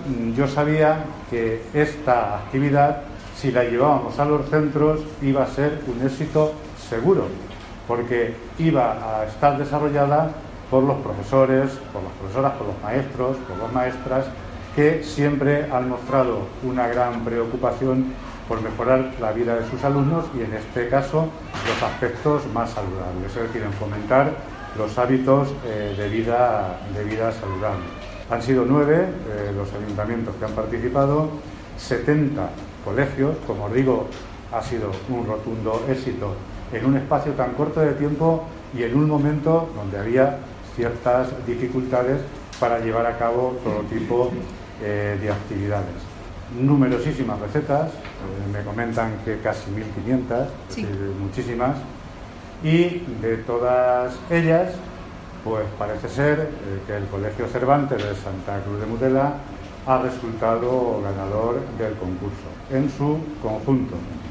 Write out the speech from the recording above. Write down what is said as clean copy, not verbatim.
yo sabía que esta actividad, si la llevábamos a los centros, iba a ser un éxito seguro, porque iba a estar desarrollada por los profesores, por las profesoras, por los maestros, por las maestras, que siempre han mostrado una gran preocupación por mejorar la vida de sus alumnos y, en este caso, los aspectos más saludables, es decir, en fomentar los hábitos de vida saludable. Han sido 9 los ayuntamientos que han participado, 70 colegios, como os digo, ha sido un rotundo éxito en un espacio tan corto de tiempo y en un momento donde había ciertas dificultades para llevar a cabo todo tipo de actividades. Numerosísimas recetas, me comentan que casi 1500, sí, muchísimas, y de todas ellas, pues parece ser que el Colegio Cervantes de Santa Cruz de Mutela ha resultado ganador del concurso en su conjunto.